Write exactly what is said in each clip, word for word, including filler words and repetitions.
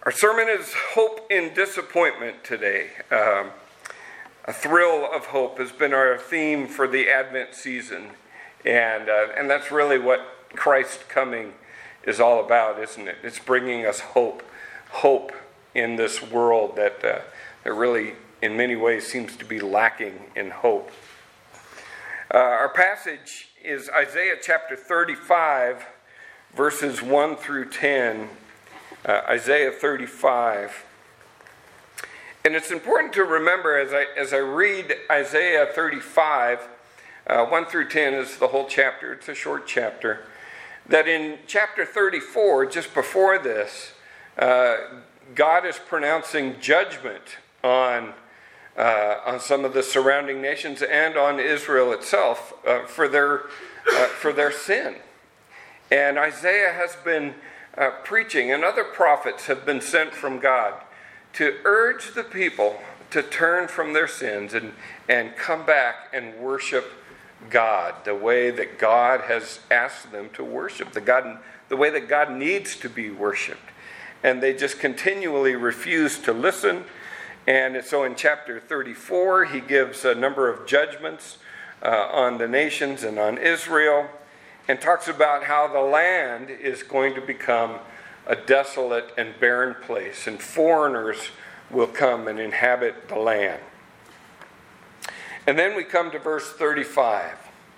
Our sermon is Hope in Disappointment today. Um, a thrill of hope has been our theme for the Advent season. And, uh, and that's really what Christ coming is all about, isn't it? It's bringing us hope. Hope in this world that, uh, that really, in many ways, seems to be lacking in hope. Uh, our passage is Isaiah chapter thirty-five, verses one through ten. Uh, Isaiah thirty-five. And it's important to remember as I as I read Isaiah thirty-five, uh, one through ten is the whole chapter. It's a short chapter. That in chapter thirty-four, just before this, uh, God is pronouncing judgment on uh, on some of the surrounding nations and on Israel itself uh, for their uh, for their sin. And Isaiah has been Uh, preaching, and other prophets have been sent from God to urge the people to turn from their sins and, and come back and worship God the way that God has asked them to worship, the, God, the way that God needs to be worshiped. And they just continually refuse to listen. And so in chapter thirty-four, he gives a number of judgments uh, on the nations and on Israel, and talks about how the land is going to become a desolate and barren place, and foreigners will come and inhabit the land. And then we come to verse thirty-five,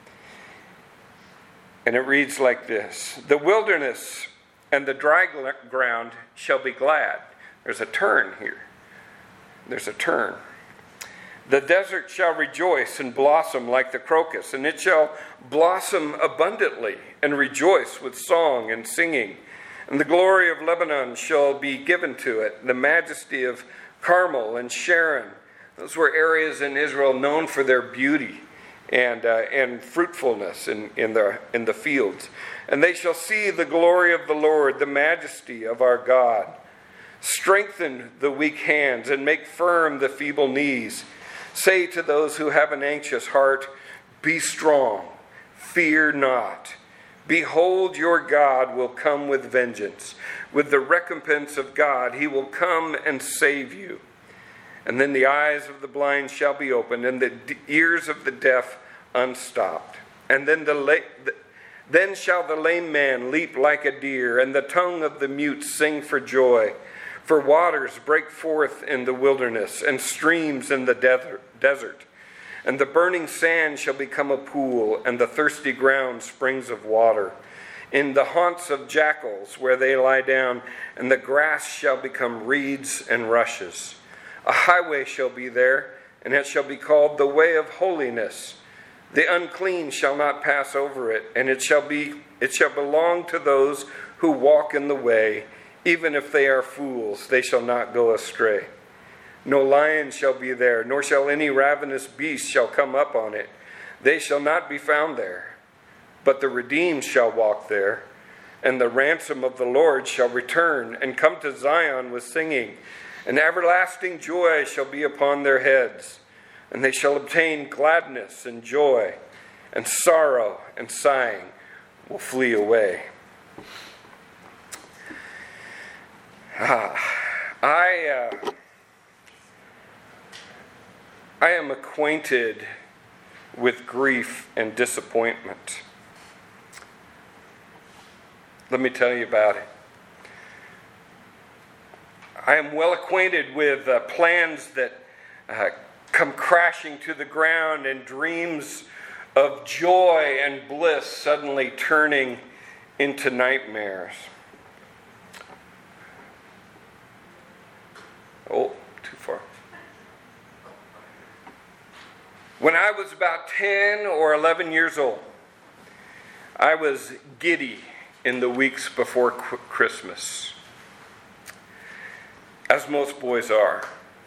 and it reads like this: "The wilderness and the dry ground shall be glad." There's a turn here. There's a turn. "The desert shall rejoice and blossom like the crocus, and it shall blossom abundantly and rejoice with song and singing. And the glory of Lebanon shall be given to it, the majesty of Carmel and Sharon." Those were areas in Israel known for their beauty and uh, and fruitfulness in, in, the, in the fields. "And they shall see the glory of the Lord, the majesty of our God. Strengthen the weak hands and make firm the feeble knees. Say to those who have an anxious heart, be strong, fear not. Behold, your God will come with vengeance. With the recompense of God, he will come and save you. And then the eyes of the blind shall be opened, and the ears of the deaf unstopped. And then the la- then shall the lame man leap like a deer, and the tongue of the mute sing for joy. For waters break forth in the wilderness, and streams in the desert. And the burning sand shall become a pool, and the thirsty ground springs of water. In the haunts of jackals where they lie down, and the grass shall become reeds and rushes. A highway shall be there, and it shall be called the way of holiness. The unclean shall not pass over it, and it shall be it shall belong to those who walk in the way. Even if they are fools, they shall not go astray. No lion shall be there, nor shall any ravenous beast shall come up on it. They shall not be found there. But the redeemed shall walk there, and the ransom of the Lord shall return and come to Zion with singing. And everlasting joy shall be upon their heads, and they shall obtain gladness and joy, and sorrow and sighing will flee away." Ah, I uh, I am acquainted with grief and disappointment. Let me tell you about it. I am well acquainted with uh, plans that uh, come crashing to the ground, and dreams of joy and bliss suddenly turning into nightmares. Oh, too far. When I was about ten or eleven years old, I was giddy in the weeks before Christmas, as most boys are.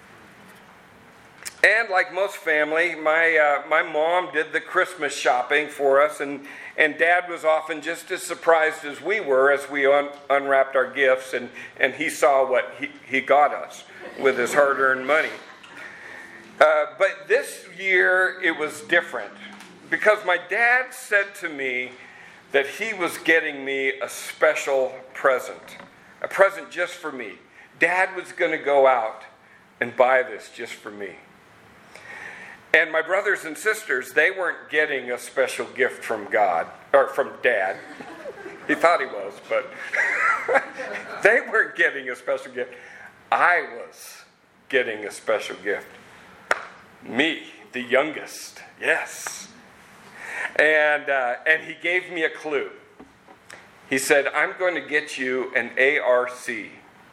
And like most family, my uh, my mom did the Christmas shopping for us, and, and Dad was often just as surprised as we were as we un- unwrapped our gifts, and, and he saw what he, he got us with his hard-earned money. Uh, but this year it was different, because my dad said to me that he was getting me a special present, a present just for me. Dad was going to go out and buy this just for me. And my brothers and sisters, they weren't getting a special gift from God, or from Dad. He thought he was, but they weren't getting a special gift. I was getting a special gift. Me, the youngest, yes. And uh, and he gave me a clue. He said, I'm going to get you an A R C.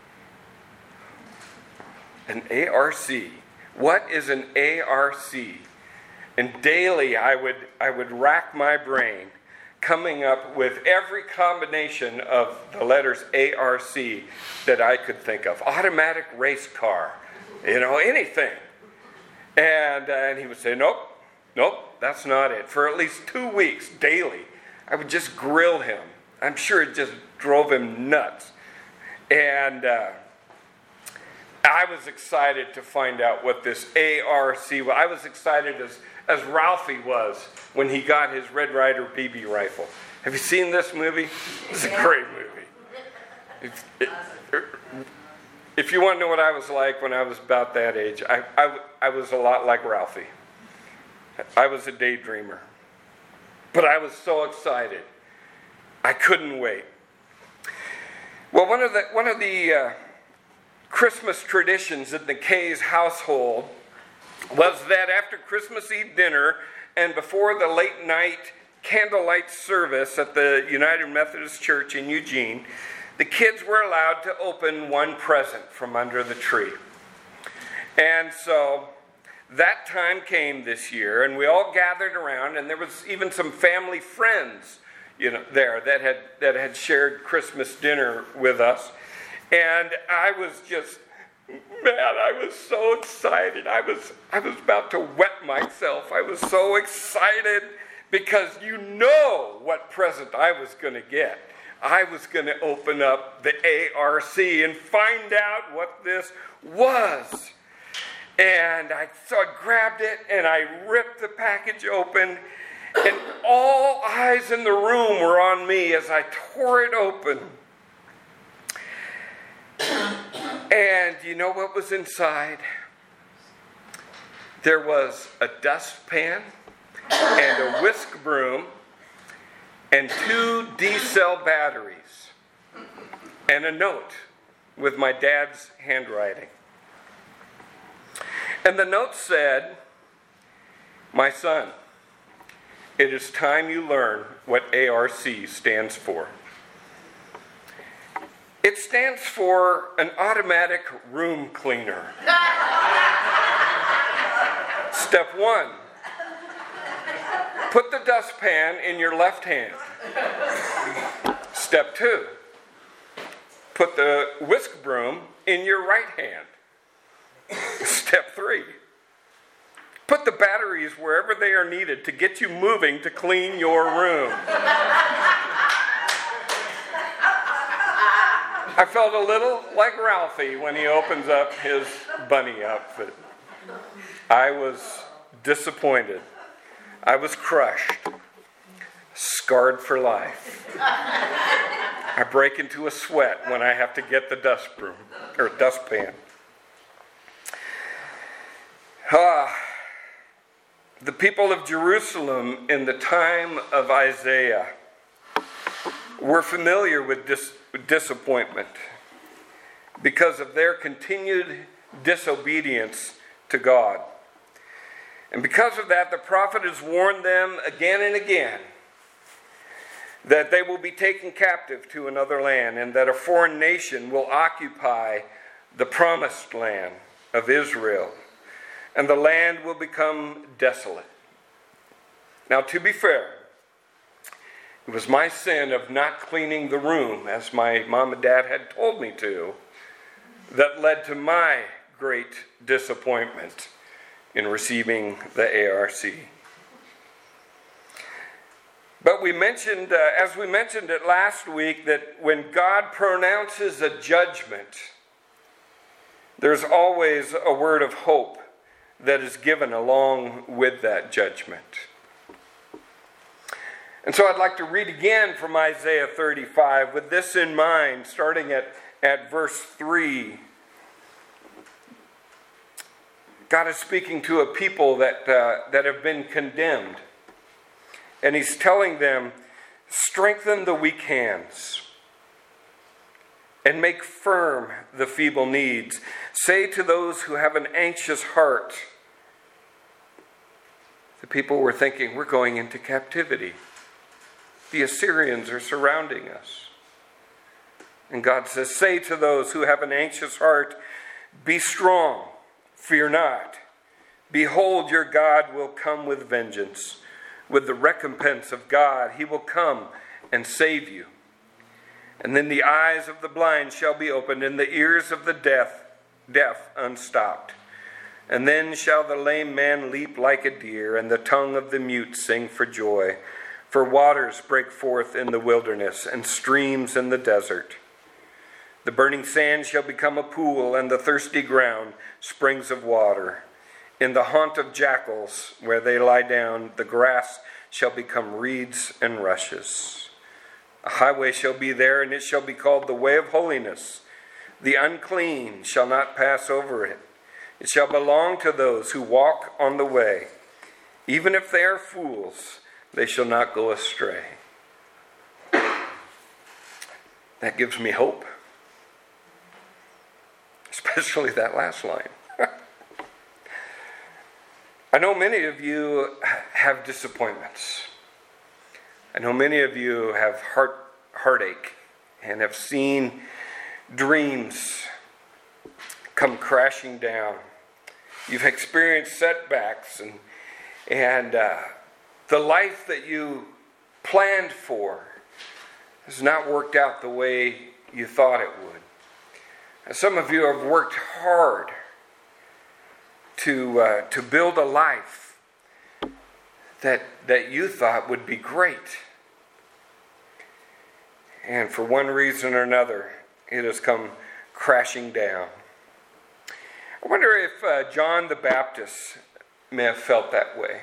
An A R C. What is an A R C? And daily I would I would rack my brain coming up with every combination of the letters A R C that I could think of. Automatic race car, you know, anything. And, uh, and he would say, nope, nope, that's not it. For at least two weeks, daily, I would just grill him. I'm sure it just drove him nuts. And uh, I was excited to find out what this A R C was. I was excited as, as Ralphie was when he got his Red Ryder B B rifle. Have you seen this movie? It's a great movie. If, it, if you want to know what I was like when I was about that age, I, I, I was a lot like Ralphie. I was a daydreamer. But I was so excited. I couldn't wait. Well, one of the one of the uh, Christmas traditions in the Kay's household was that after Christmas Eve dinner and before the late night candlelight service at the United Methodist Church in Eugene, the kids were allowed to open one present from under the tree. And so that time came this year, and we all gathered around, and there was even some family friends, you know, there that had that had shared Christmas dinner with us. And I was just, man, I was so excited. I was I was about to wet myself. I was so excited because you know what present I was going to get. I was going to open up the A R C and find out what this was. And I, so I grabbed it and I ripped the package open, and all eyes in the room were on me as I tore it open. And you know what was inside? There was a dustpan and a whisk broom and two D-cell batteries and a note with my dad's handwriting. And the note said, "My son, it is time you learn what A R C stands for. It stands for an automatic room cleaner. Step one, put the dustpan in your left hand. Step two, put the whisk broom in your right hand. Step three, put the batteries wherever they are needed to get you moving to clean your room." I felt a little like Ralphie when he opens up his bunny outfit. I was disappointed. I was crushed, scarred for life. I break into a sweat when I have to get the dust broom or dustpan. Ah, the people of Jerusalem in the time of Isaiah were familiar with dis- disappointment because of their continued disobedience to God. And because of that, the prophet has warned them again and again that they will be taken captive to another land and that a foreign nation will occupy the promised land of Israel, and the land will become desolate. Now, to be fair, it was my sin of not cleaning the room as my mom and dad had told me to that led to my great disappointment in receiving the A R C. But we mentioned, uh, as we mentioned it last week, that when God pronounces a judgment, there's always a word of hope that is given along with that judgment. And so I'd like to read again from Isaiah thirty-five with this in mind, starting at, at verse three God is speaking to a people that, uh, that have been condemned. And he's telling them, strengthen the weak hands and make firm the feeble knees. Say to those who have an anxious heart. The people were thinking, we're going into captivity. The Assyrians are surrounding us. And God says, say to those who have an anxious heart, be strong, fear not. Behold, your God will come with vengeance. With the recompense of God, he will come and save you. And then the eyes of the blind shall be opened, and the ears of the deaf, deaf unstopped. And then shall the lame man leap like a deer, and the tongue of the mute sing for joy. For waters break forth in the wilderness, and streams in the desert. The burning sand shall become a pool, and the thirsty ground springs of water. In the haunt of jackals, where they lie down, the grass shall become reeds and rushes. A highway shall be there, and it shall be called the way of holiness. The unclean shall not pass over it. It shall belong to those who walk on the way. Even if they are fools, they shall not go astray. That gives me hope. Especially that last line. I know many of you have disappointments. I know many of you have heart heartache and have seen dreams come crashing down. You've experienced setbacks, and and uh, the life that you planned for has not worked out the way you thought it would. And some of you have worked hard to uh, to build a life that that you thought would be great. And for one reason or another, it has come crashing down. I wonder if uh, John the Baptist may have felt that way.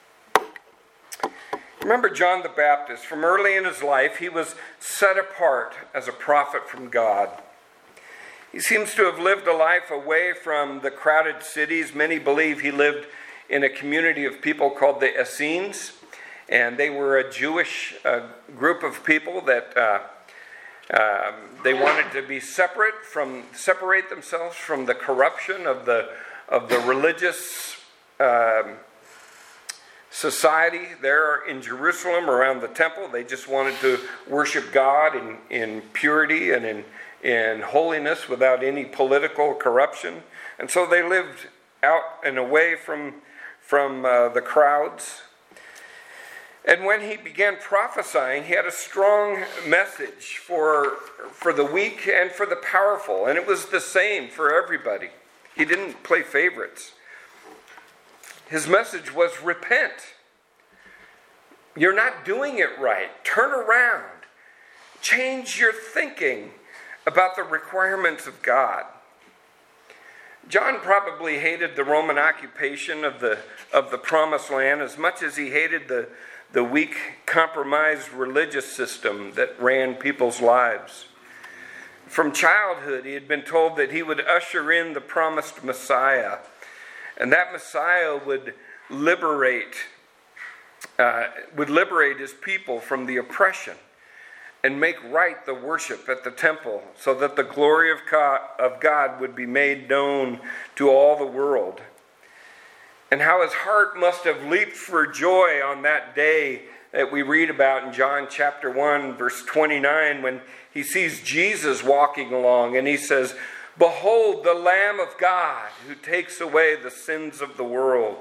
Remember John the Baptist, from early in his life, he was set apart as a prophet from God. He seems to have lived a life away from the crowded cities. Many believe he lived in a community of people called the Essenes, and they were a Jewish uh, group of people that uh, um, they wanted to be separate from, separate themselves from the corruption of the of the religious um, society there in Jerusalem around the temple. They just wanted to worship God in, in purity and in in holiness without any political corruption. And so they lived out and away from, from uh, the crowds. And when he began prophesying, he had a strong message for, for the weak and for the powerful. And it was the same for everybody. He didn't play favorites. His message was, repent. You're not doing it right. Turn around. Change your thinking about the requirements of God. John probably hated the Roman occupation of the of the Promised Land as much as he hated the, the weak, compromised religious system that ran people's lives. From childhood, he had been told that he would usher in the promised Messiah, and that Messiah would liberate uh, would liberate his people from the oppression and make right the worship at the temple so that the glory of God would be made known to all the world. And how his heart must have leaped for joy on that day that we read about in John chapter one, verse twenty-nine, when he sees Jesus walking along and he says, "Behold the Lamb of God who takes away the sins of the world."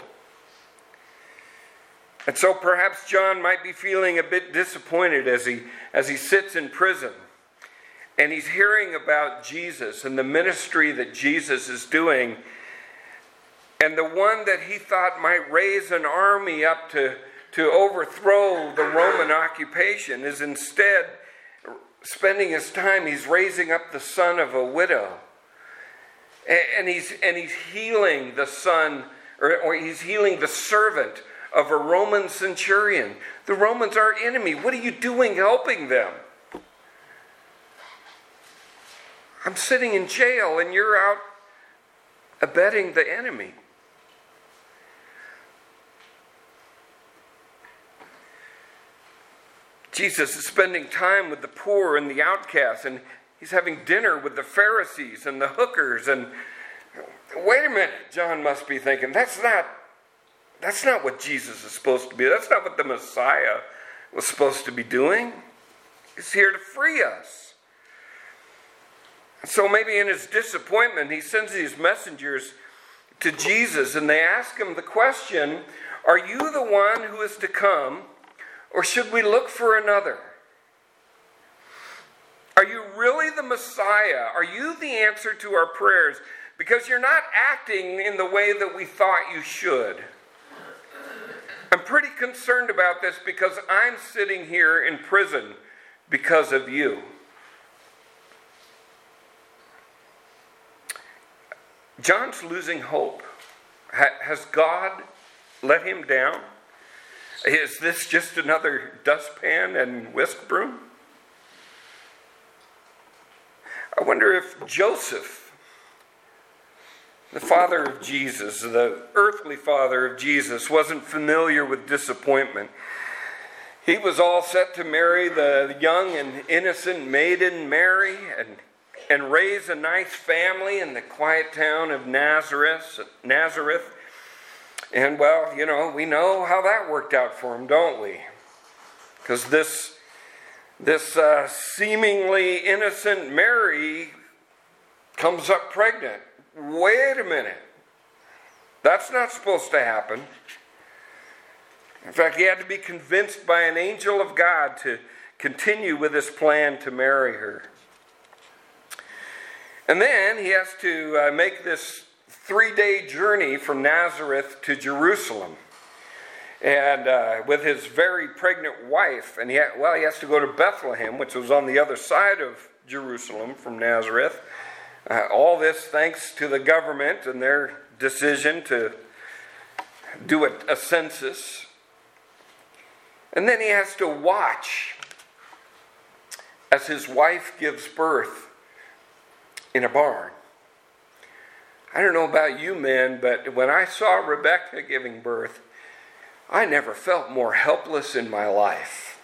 And so perhaps John might be feeling a bit disappointed as he as he sits in prison and he's hearing about Jesus and the ministry that Jesus is doing. And the one that he thought might raise an army up to, to overthrow the Roman occupation is instead spending his time, he's raising up the son of a widow. And he's and he's healing the son, or, or he's healing the servant of a Roman centurion. The Romans are our enemy. What are you doing helping them? I'm sitting in jail and you're out abetting the enemy. Jesus is spending time with the poor and the outcasts, and he's having dinner with the Pharisees and the hookers. And wait a minute, John must be thinking, that's not, that's not what Jesus is supposed to be. That's not what the Messiah was supposed to be doing. He's here to free us. So maybe in his disappointment, he sends these messengers to Jesus, and they ask him the question, are you the one who is to come, or should we look for another? Are you really the Messiah? Are you the answer to our prayers? Because you're not acting in the way that we thought you should. I'm pretty concerned about this because I'm sitting here in prison because of you. John's losing hope. Ha- has God let him down? Is this just another dustpan and whisk broom? I wonder if Joseph, the father of Jesus, the earthly father of Jesus, wasn't familiar with disappointment. He was all set to marry the young and innocent maiden Mary and, and raise a nice family in the quiet town of Nazareth. Nazareth. And, well, you know, we know how that worked out for him, don't we? Because this, this uh, seemingly innocent Mary comes up pregnant. Wait a minute. That's not supposed to happen. In fact, he had to be convinced by an angel of God to continue with his plan to marry her. And then he has to uh, make this three-day journey from Nazareth to Jerusalem, and uh, with his very pregnant wife. And he ha- well, he has to go to Bethlehem, which was on the other side of Jerusalem from Nazareth. Uh, all this thanks to the government and their decision to do a, a census. And then he has to watch as his wife gives birth in a barn. I don't know about you men, but when I saw Rebecca giving birth, I never felt more helpless in my life.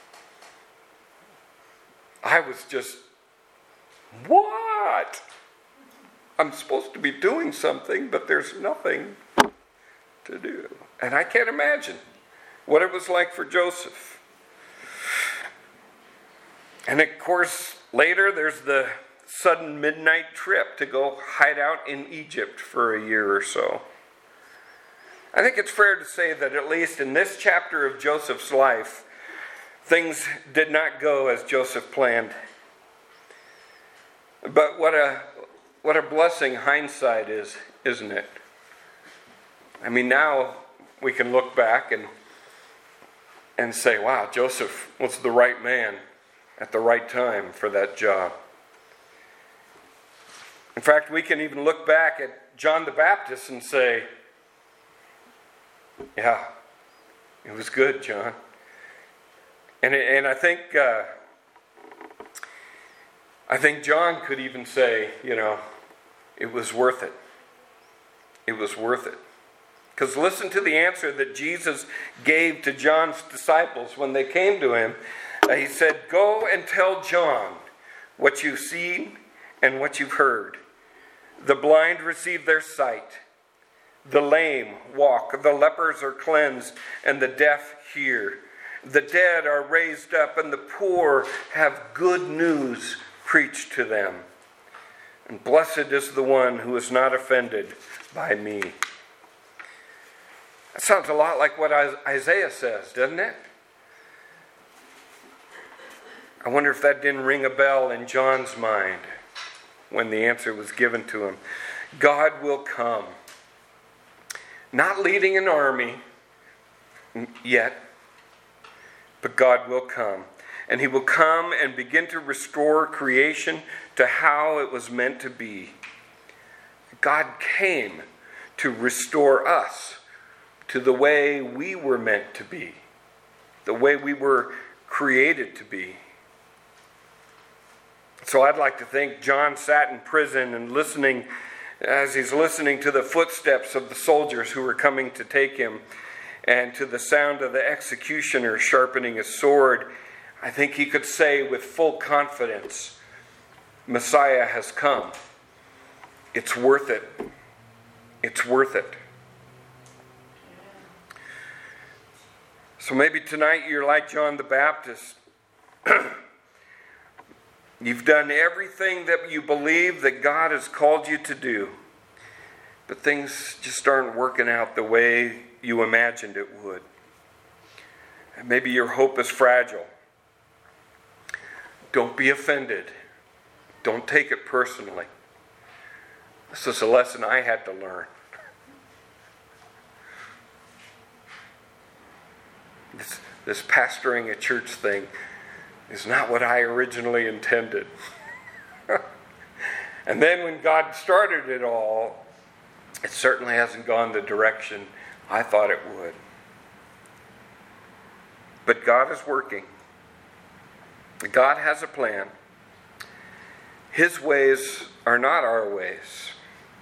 I was just, what? I'm supposed to be doing something, but there's nothing to do. And I can't imagine what it was like for Joseph. And of course, later there's the sudden midnight trip to go hide out in Egypt for a year or so. I think it's fair to say that at least in this chapter of Joseph's life, things did not go as Joseph planned. But what a what a blessing hindsight is, isn't it? I mean, now we can look back and and say, wow, Joseph was the right man at the right time for that job. In fact, we can even look back at John the Baptist and say, yeah, it was good, John. And and I think uh, I think John could even say, you know, it was worth it. It was worth it. Because listen to the answer that Jesus gave to John's disciples when they came to him. Uh, he said, go and tell John what you've seen and what you've heard. The blind receive their sight. The lame walk. The lepers are cleansed and the deaf hear. The dead are raised up and the poor have good news preached to them. And blessed is the one who is not offended by me. That sounds a lot like what Isaiah says, doesn't it? I wonder if that didn't ring a bell in John's mind when the answer was given to him. God will come. Not leading an army yet, but God will come. And he will come and begin to restore creation to how it was meant to be. God came to restore us to the way we were meant to be, the way we were created to be. So I'd like to think John sat in prison and listening, as he's listening to the footsteps of the soldiers who were coming to take him, and to the sound of the executioner sharpening his sword, I think he could say with full confidence, Messiah has come. It's worth it. It's worth it. So maybe tonight you're like John the Baptist. You've done everything that you believe that God has called you to do, but things just aren't working out the way you imagined it would. And maybe your hope is fragile. Don't be offended. Don't take it personally. This is a lesson I had to learn. This, this pastoring a church thing is not what I originally intended. And then when God started it all, it certainly hasn't gone the direction I thought it would. But God is working. God has a plan. His ways are not our ways.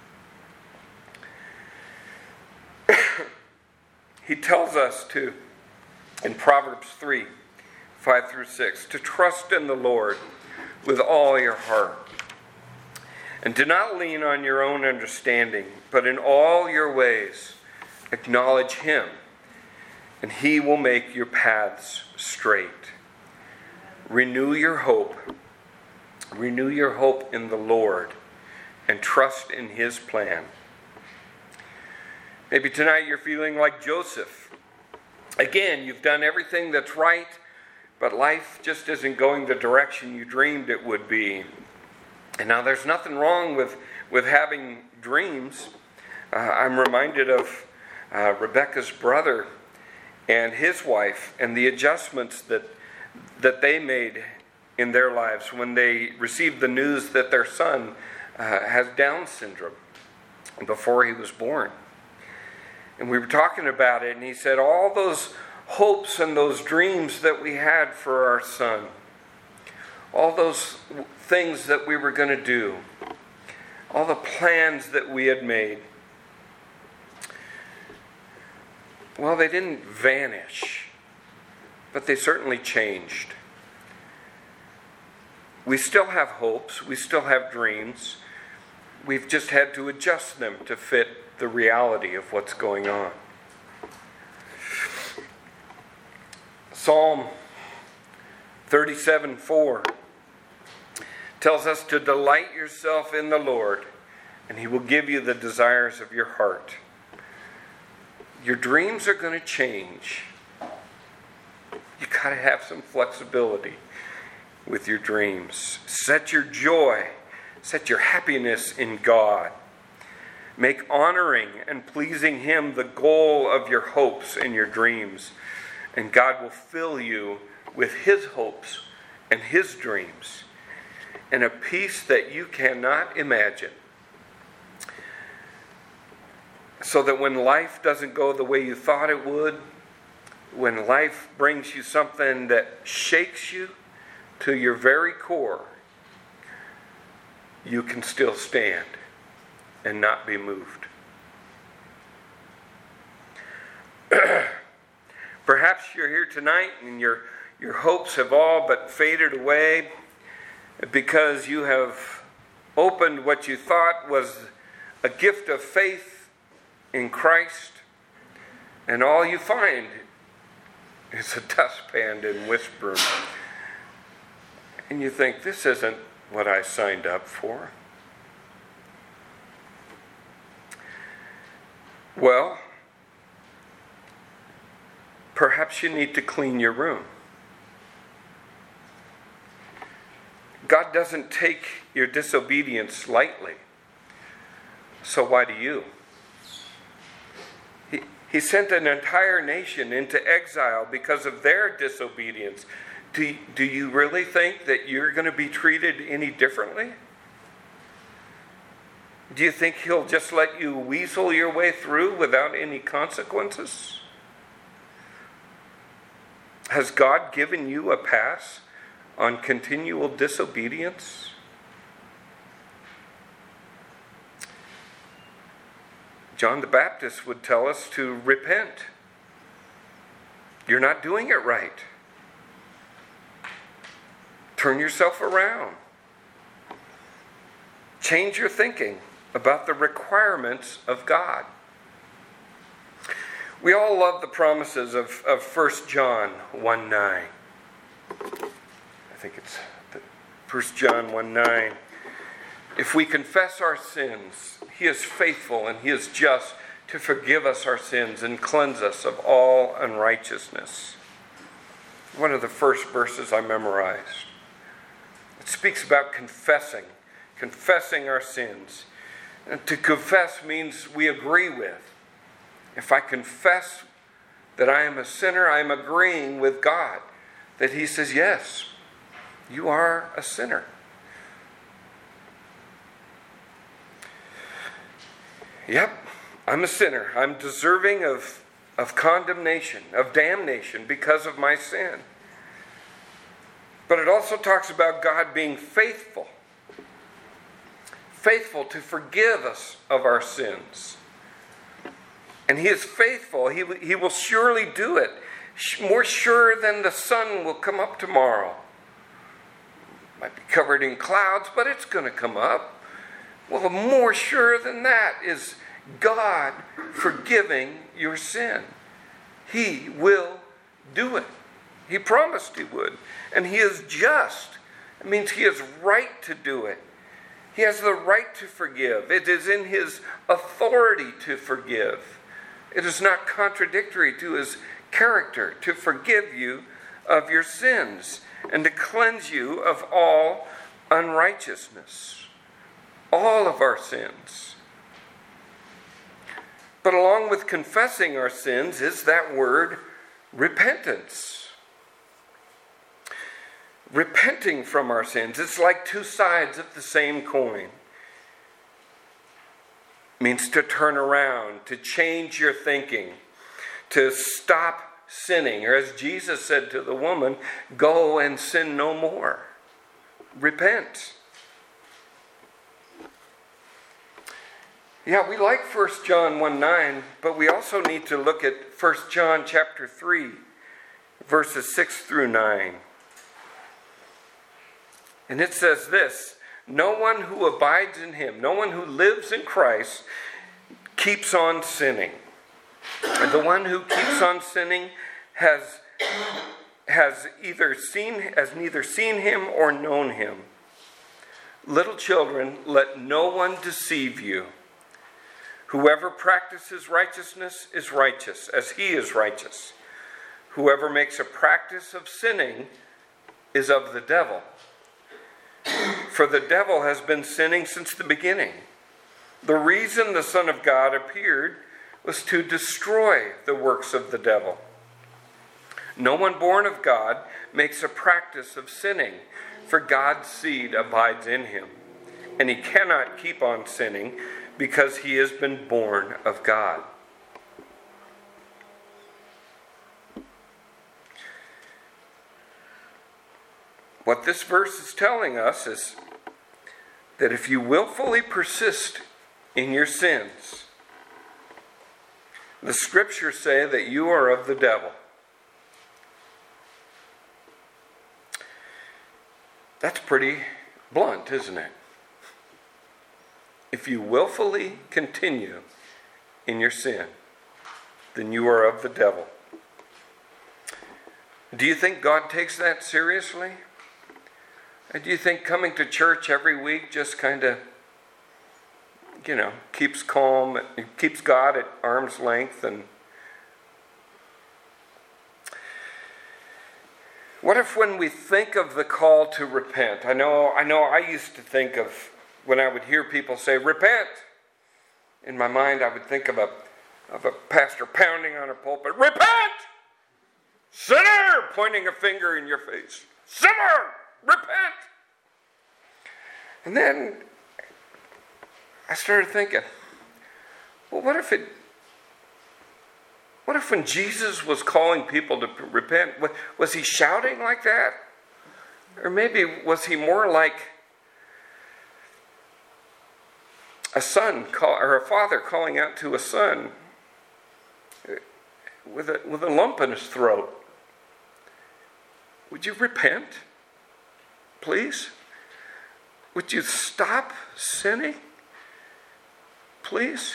He tells us to, in Proverbs three, five through six, to trust in the Lord with all your heart. And do not lean on your own understanding, but in all your ways acknowledge Him, and He will make your paths straight. Renew your hope. Renew your hope in the Lord, and trust in His plan. Maybe tonight you're feeling like Joseph. Again, you've done everything that's right, but life just isn't going the direction you dreamed it would be. And now there's nothing wrong with, with having dreams. Uh, I'm reminded of uh, Rebecca's brother and his wife and the adjustments that, that they made in their lives when they received the news that their son uh, has Down syndrome before he was born. And we were talking about it, and he said, all those hopes and those dreams that we had for our son, all those things that we were going to do, all the plans that we had made, well, they didn't vanish, but they certainly changed. We still have hopes, we still have dreams. We've just had to adjust them to fit the reality of what's going on. Psalm thirty-seven four tells us to delight yourself in the Lord, and He will give you the desires of your heart. Your dreams are going to change. You got to have some flexibility with your dreams. Set your joy, set your happiness in God. Make honoring and pleasing Him the goal of your hopes and your dreams. And God will fill you with His hopes and His dreams and a peace that you cannot imagine. So that when life doesn't go the way you thought it would, when life brings you something that shakes you to your very core, you can still stand and not be moved. Perhaps you're here tonight and your, your hopes have all but faded away because you have opened what you thought was a gift of faith in Christ, and all you find is a dustpan and whisper. And you think, this isn't what I signed up for. Well, perhaps you need to clean your room. God doesn't take your disobedience lightly. So why do you? He, he sent an entire nation into exile because of their disobedience. Do, do you really think that you're going to be treated any differently? Do you think He'll just let you weasel your way through without any consequences? Has God given you a pass on continual disobedience? John the Baptist would tell us to repent. You're not doing it right. Turn yourself around. Change your thinking about the requirements of God. We all love the promises of, of First John one nine. I think it's First John one nine. If we confess our sins, He is faithful and He is just to forgive us our sins and cleanse us of all unrighteousness. One of the first verses I memorized. It speaks about confessing, confessing our sins. And to confess means we agree with. If I confess that I am a sinner, I am agreeing with God that He says, yes, you are a sinner. Yep, I'm a sinner. I'm deserving of, of condemnation, of damnation because of my sin. But it also talks about God being faithful. Faithful to forgive us of our sins. And He is faithful. He, he will surely do it. More sure than the sun will come up tomorrow. Might be covered in clouds, but it's going to come up. Well, more sure than that is God forgiving your sin. He will do it. He promised He would. And He is just. It means He is right to do it. He has the right to forgive. It is in His authority to forgive. It is not contradictory to His character to forgive you of your sins and to cleanse you of all unrighteousness. All of our sins. But along with confessing our sins is that word repentance. Repenting from our sins. It's like two sides of the same coin. It means to turn around, to change your thinking, to stop sinning. Or as Jesus said to the woman, go and sin no more. Repent. Yeah, we like First John one nine, but we also need to look at First John chapter three, verses six through nine. And it says this, no one who abides in Him, no one who lives in Christ, keeps on sinning. And the one who keeps on sinning has, has either seen, has neither seen Him or known Him. Little children, let no one deceive you. Whoever practices righteousness is righteous, as He is righteous. Whoever makes a practice of sinning is of the devil. For the devil has been sinning since the beginning. The reason the Son of God appeared was to destroy the works of the devil. No one born of God makes a practice of sinning, for God's seed abides in him, and he cannot keep on sinning because he has been born of God. What this verse is telling us is that if you willfully persist in your sins, the scriptures say that you are of the devil. That's pretty blunt, isn't it? If you willfully continue in your sin, then you are of the devil. Do you think God takes that seriously? And do you think coming to church every week just kind of, you know, keeps calm, keeps God at arm's length? And what if when we think of the call to repent, I know, I know I used to think of, when I would hear people say, repent, in my mind I would think of a, of a pastor pounding on a pulpit, repent! Sinner! Pointing a finger in your face. Sinner! Repent! And then I started thinking, well, what if it, what if when Jesus was calling people to repent, was he shouting like that? Or maybe was he more like a son call, or a father calling out to a son with a, with a lump in his throat? Would you repent? Please? Would you stop sinning? Please?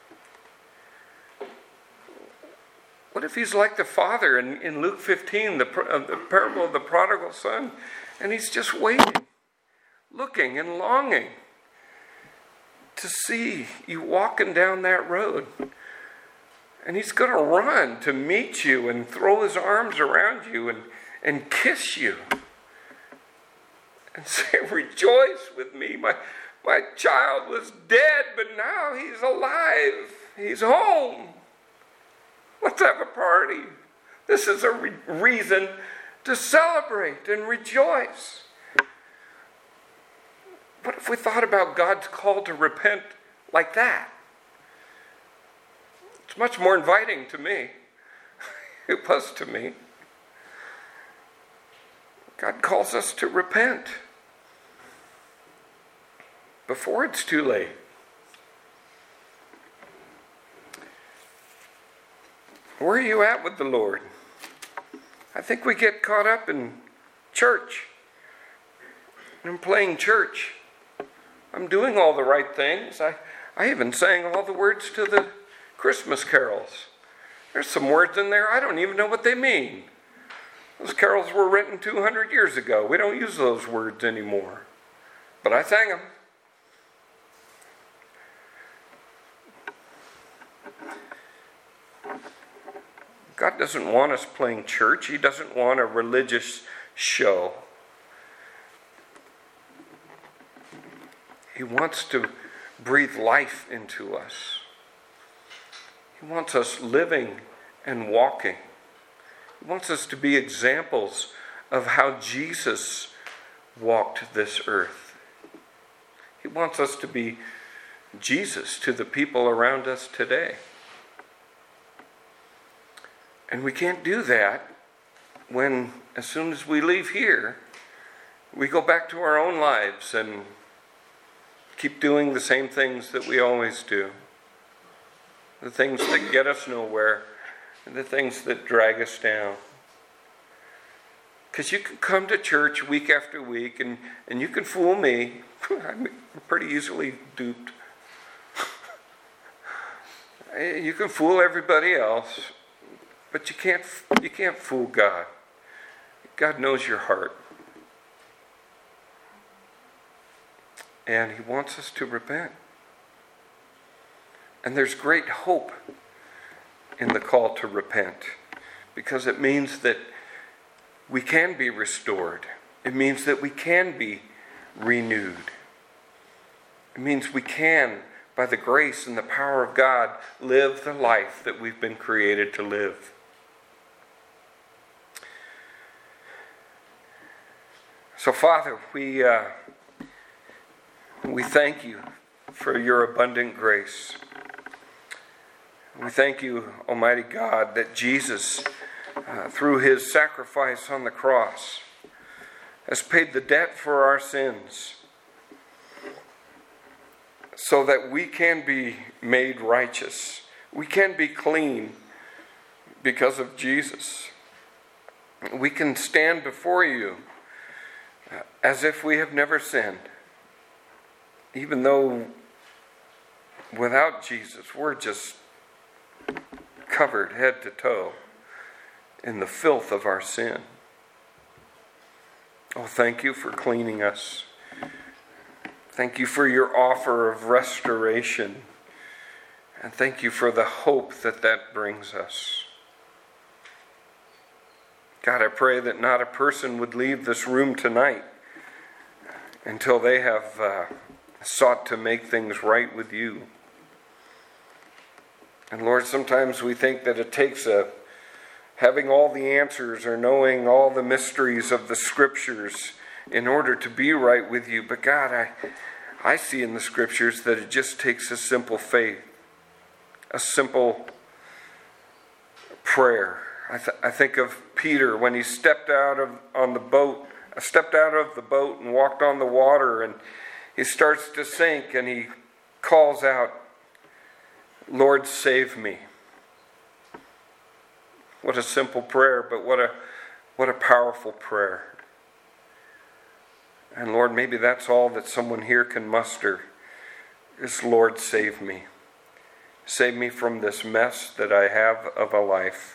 What if he's like the father in, in Luke fifteen, the, uh, the parable of the prodigal son, and he's just waiting, looking and longing to see you walking down that road. And he's going to run to meet you and throw his arms around you and, and kiss you. And say, rejoice with me. My, my child was dead, but now he's alive. He's home. Let's have a party. This is a re- reason to celebrate and rejoice. What if we thought about God's call to repent like that? It's much more inviting to me. It was to me. God calls us to repent before it's too late. Where are you at with the Lord? I think we get caught up in church. I'm playing church. I'm doing all the right things. I, I even sang all the words to the Christmas carols. There's some words in there I don't even know what they mean. Those carols were written two hundred years ago. We don't use those words anymore. But I sang them. God doesn't want us playing church. He doesn't want a religious show. He wants to breathe life into us. He wants us living and walking. He wants us to be examples of how Jesus walked this earth. He wants us to be Jesus to the people around us today. And we can't do that when, as soon as we leave here, we go back to our own lives and keep doing the same things that we always do. The things that get us nowhere, and the things that drag us down. Because you can come to church week after week, and, and you can fool me. I'm pretty easily duped. You can fool everybody else. But you can't you can't fool God. God knows your heart. And He wants us to repent. And there's great hope in the call to repent, because it means that we can be restored. It means that we can be renewed. It means we can, by the grace and the power of God, live the life that we've been created to live. So, Father, we uh, we thank you for your abundant grace. We thank you, Almighty God, that Jesus, uh, through his sacrifice on the cross, has paid the debt for our sins, so that we can be made righteous. We can be clean because of Jesus. We can stand before you as if we have never sinned, even though without Jesus we're just covered head to toe in the filth of our sin. Oh, thank you for cleaning us. Thank you for your offer of restoration. And thank you for the hope that that brings us. God, I pray that not a person would leave this room tonight until they have uh, sought to make things right with you. And Lord, sometimes we think that it takes a having all the answers or knowing all the mysteries of the Scriptures in order to be right with you. But God, I, I see in the Scriptures that it just takes a simple faith, a simple prayer. I, th- I think of Peter when he stepped out of on the boat, stepped out of the boat and walked on the water, and he starts to sink, and he calls out, "Lord, save me." What a simple prayer, but what a what a powerful prayer. And Lord, maybe that's all that someone here can muster is, Lord, save me. Save me from this mess that I have of a life.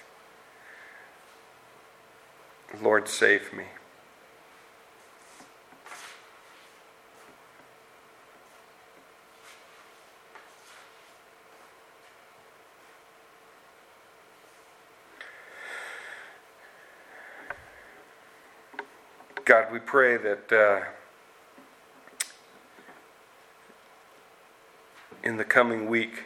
Lord, save me. God, we pray that uh, in the coming week,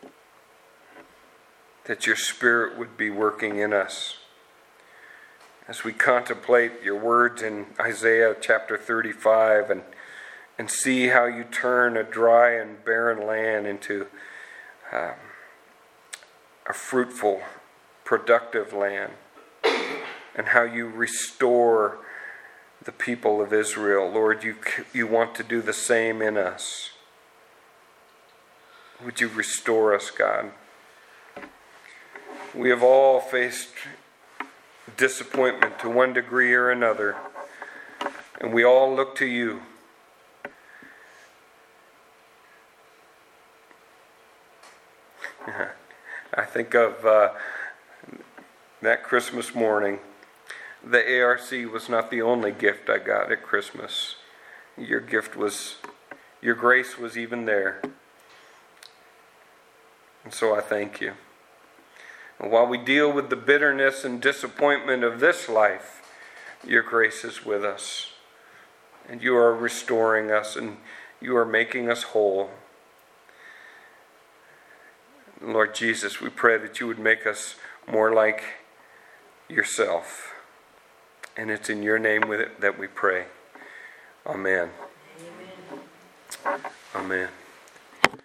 that your Spirit would be working in us. As we contemplate your words in Isaiah chapter thirty-five and, and see how you turn a dry and barren land into um, a fruitful, productive land, and how you restore the people of Israel. Lord, you, you want to do the same in us. Would you restore us, God? We have all faced disappointment to one degree or another, and we all look to you. I think of uh, that Christmas morning. The A R C was not the only gift I got at Christmas. Your gift was, your grace was even there. And so I thank you. And while we deal with the bitterness and disappointment of this life, your grace is with us. And you are restoring us, and you are making us whole. Lord Jesus, we pray that you would make us more like yourself. And it's in your name with it that we pray. Amen. Amen. Amen.